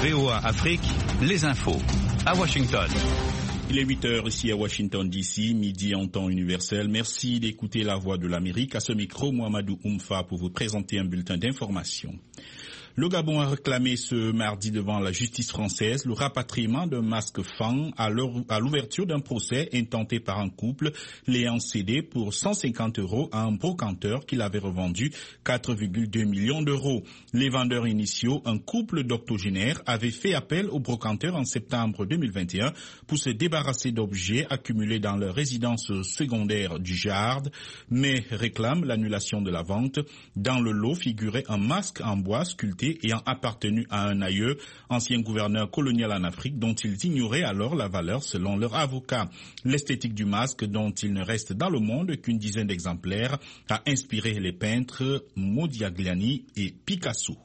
VOA Afrique, les infos. À Washington. Il est 8h ici à Washington DC, midi en temps universel. Merci d'écouter la voix de l'Amérique. À ce micro, Mohamedou Oumfa pour vous présenter un bulletin d'information. Le Gabon a réclamé ce mardi devant la justice française le rapatriement d'un masque Fang à l'ouverture d'un procès intenté par un couple l'ayant cédé pour 150 € à un brocanteur qui l'avait revendu 4,2 millions d'euros. Les vendeurs initiaux, un couple d'octogénaires, avaient fait appel au brocanteur en septembre 2021 pour se débarrasser d'objets accumulés dans leur résidence secondaire du Jard, mais réclament l'annulation de la vente. Dans le lot figurait un masque en bois sculpté ayant appartenu à un aïeux, ancien gouverneur colonial en Afrique, dont ils ignoraient alors la valeur selon leur avocat. L'esthétique du masque, dont il ne reste dans le monde qu'une dizaine d'exemplaires, a inspiré les peintres Modigliani et Picasso.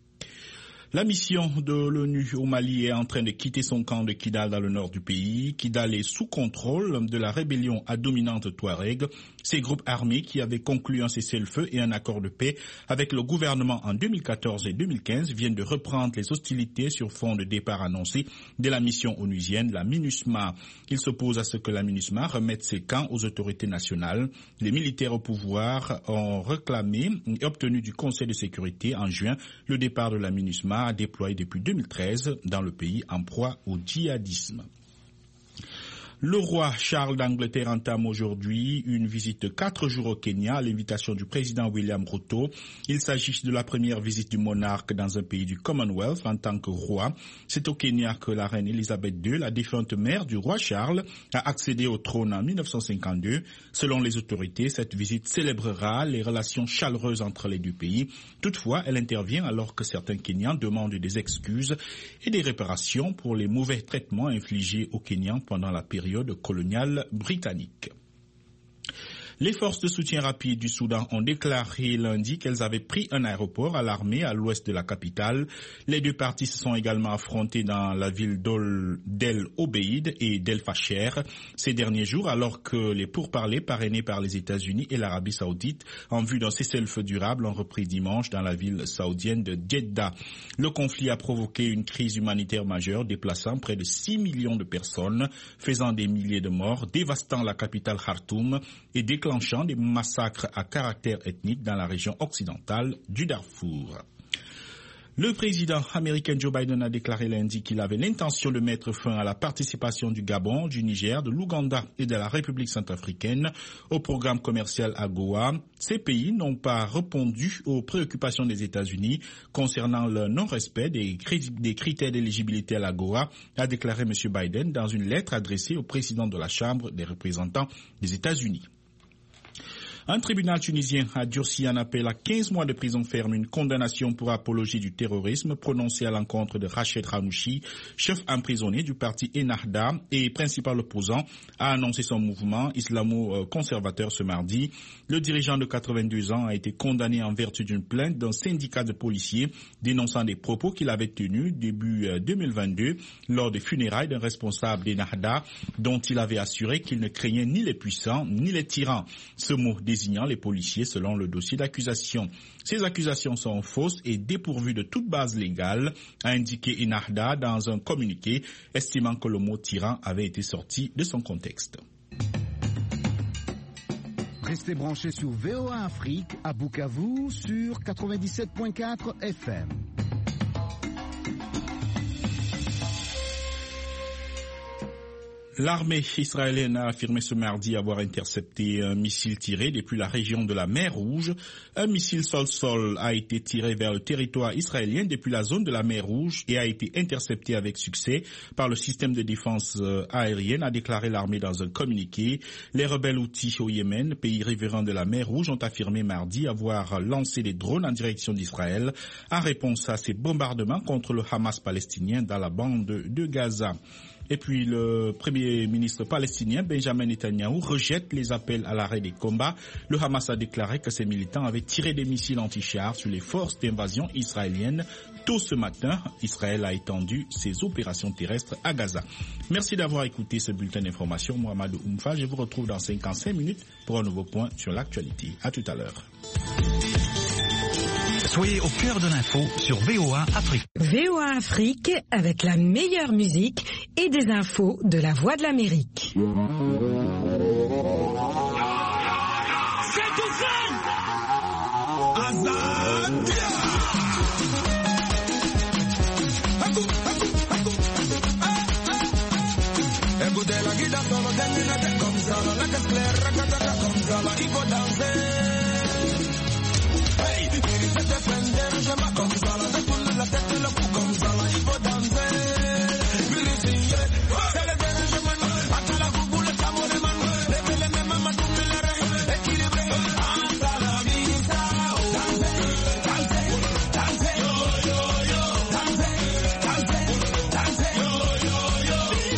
La mission de l'ONU au Mali est en train de quitter son camp de Kidal dans le nord du pays. Kidal est sous contrôle de la rébellion à dominante Touareg. Ces groupes armés qui avaient conclu un cessez-le-feu et un accord de paix avec le gouvernement en 2014 et 2015 viennent de reprendre les hostilités sur fond de départ annoncé de la mission onusienne, la MINUSMA. Il s'oppose à ce que la MINUSMA remette ses camps aux autorités nationales. Les militaires au pouvoir ont réclamé et obtenu du Conseil de sécurité en juin le départ de la MINUSMA déployé depuis 2013 dans le pays en proie au djihadisme. Le roi Charles d'Angleterre entame aujourd'hui une visite de 4 jours au Kenya à l'invitation du président William Ruto. Il s'agit de la première visite du monarque dans un pays du Commonwealth en tant que roi. C'est au Kenya que la reine Elisabeth II, la défunte mère du roi Charles, a accédé au trône en 1952. Selon les autorités, cette visite célébrera les relations chaleureuses entre les deux pays. Toutefois, elle intervient alors que certains Kenyans demandent des excuses et des réparations pour les mauvais traitements infligés aux Kenyans pendant la période coloniale britannique. Les forces de soutien rapide du Soudan ont déclaré lundi qu'elles avaient pris un aéroport à l'armée à l'ouest de la capitale. Les deux parties se sont également affrontées dans la ville d'El Obeid et d'El Fasher ces derniers jours, alors que les pourparlers parrainés par les États-Unis et l'Arabie Saoudite en vue d'un cessez-le-feu durable ont repris dimanche dans la ville saoudienne de Jeddah. Le conflit a provoqué une crise humanitaire majeure, déplaçant près de 6 millions de personnes, faisant des milliers de morts, dévastant la capitale Khartoum et déclenchant des massacres à caractère ethnique dans la région occidentale du Darfour. Le président américain Joe Biden a déclaré lundi qu'il avait l'intention de mettre fin à la participation du Gabon, du Niger, de l'Ouganda et de la République centrafricaine au programme commercial AGOA. Ces pays n'ont pas répondu aux préoccupations des États-Unis concernant le non-respect des critères d'éligibilité à l'AGOA, a déclaré M. Biden dans une lettre adressée au président de la Chambre des représentants des États-Unis. Un tribunal tunisien a durci un appel à 15 mois de prison ferme, une condamnation pour apologie du terrorisme prononcée à l'encontre de Rached Ghannouchi, chef emprisonné du parti Ennahda et principal opposant, a annoncé son mouvement islamo-conservateur ce mardi. Le dirigeant de 82 ans a été condamné en vertu d'une plainte d'un syndicat de policiers dénonçant des propos qu'il avait tenus début 2022 lors des funérailles d'un responsable d'Ennahda dont il avait assuré qu'il ne craignait ni les puissants ni les tyrans. Ce mot désignant les policiers selon le dossier d'accusation. Ces accusations sont fausses et dépourvues de toute base légale, a indiqué Ennahda dans un communiqué, estimant que le mot tyran avait été sorti de son contexte. Restez branchés sur VOA Afrique à Bukavu sur 97.4 FM. L'armée israélienne a affirmé ce mardi avoir intercepté un missile tiré depuis la région de la mer Rouge. Un missile sol-sol a été tiré vers le territoire israélien depuis la zone de la mer Rouge et a été intercepté avec succès par le système de défense aérienne, a déclaré l'armée dans un communiqué. Les rebelles houthis au Yémen, pays riverain de la mer Rouge, ont affirmé mardi avoir lancé des drones en direction d'Israël en réponse à ces bombardements contre le Hamas palestinien dans la bande de Gaza. Et puis le premier ministre palestinien Benjamin Netanyahou rejette les appels à l'arrêt des combats. Le Hamas a déclaré que ses militants avaient tiré des missiles anti-chars sur les forces d'invasion israéliennes. Tôt ce matin, Israël a étendu ses opérations terrestres à Gaza. Merci d'avoir écouté ce bulletin d'information. Mohamedou Oumfa, je vous retrouve dans 55 minutes pour un nouveau point sur l'actualité. À tout à l'heure. Soyez au cœur de l'info sur VOA Afrique. VOA Afrique avec la meilleure musique et des infos de la Voix de l'Amérique. C'est tout seul. Azadia. Écoutez la guitare solo terminate comme ça, la caisse claire, racatata comme ça, il faut danser. Hey, il se défendre, je m'appelle comme ça, la détourne la tête, le cou comme ça, il faut danser. Vérifier, c'est le dérangement, attends la goubou, le tamou, le man, levez les mêmes, ma tout le rêve, équilibré, hasta la vista, danser, danser, danser, yo, yo, yo, danser, danser, danser, yo, yo, yo,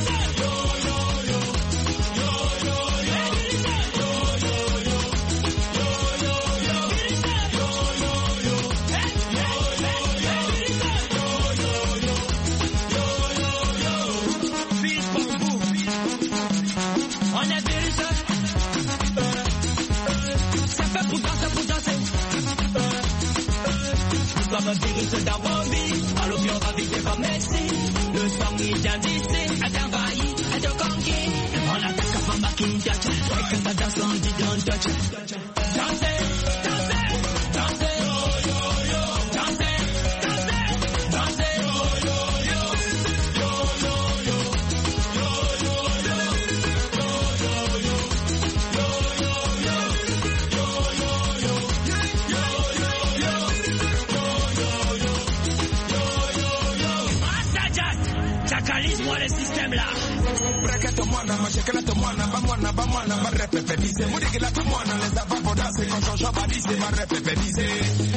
comme un virus dans vos vies, à l'opium ravivé comme Messi. Le sang il vient d'ici, elle t'envahit, elle te conquit. On attaque avant ma king touch, et quand ça danse on dit don't touch. Dansez, dansez, dansez, yo yo yo, dansez, dansez, dansez, yo yo yo, yo yo yo, yo yo yo, yo yo yo, yo yo yo, yo yo yo. Chacalisme le système là. Braquette moana, ma chekelette moana, ba moana, ma repépédise. Moudiki la moana, les avant pour danser, quand j'en badise, ma repépédise.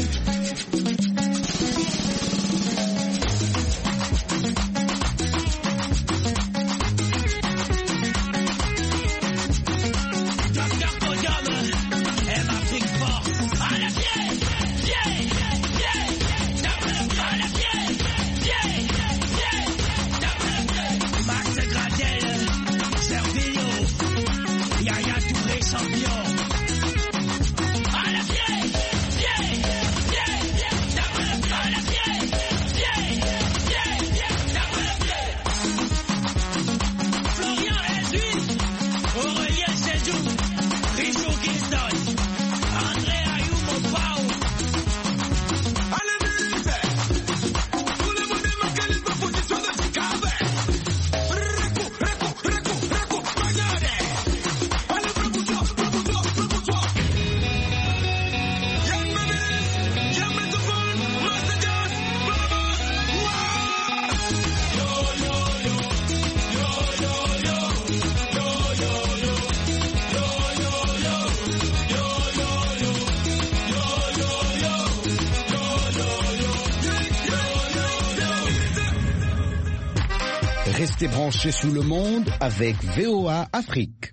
Restez branchés sous le monde avec VOA Afrique.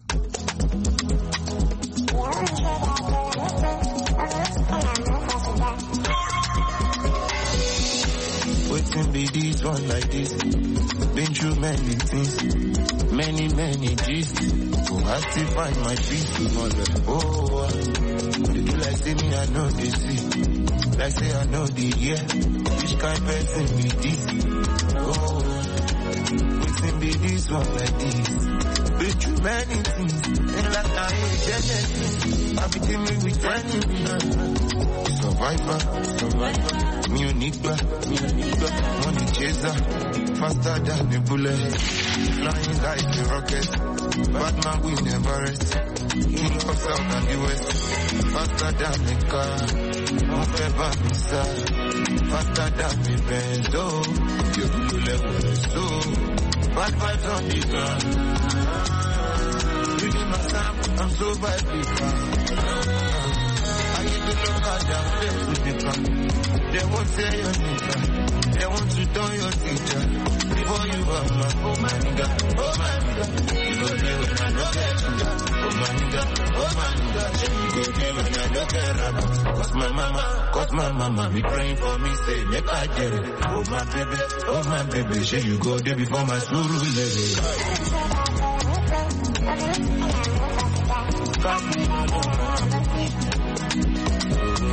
Waiting be this one like this. Been through many things, many G's. So I still find my peace. Oh, they do like say me I know they see. Like say I know the year. Which kind of person be this? Oh, waiting be this one like this. Been through many things, and like I ain't Genesis. I be dealing with enemy. Survivor. Me unique, money chaser, faster than the bullet, flying like the rocket. Bad man we never rest. King of South and the West, faster than the car. No fever missile, faster than the Benz. Oh, you do level so. Bad vibes on the ground. Reading my sound, I'm so vibrant. I get to look at them, play with the plan. They won't say your nigga. They want to turn your teacher. Before you are my, oh my nigga, oh my nigga. You go there when I look at you. Oh my nigga, oh my nigga. You go there when I look at rapper. Cause my mama be praying for me, say make I get it. Oh my baby, say you go there before my suru lady.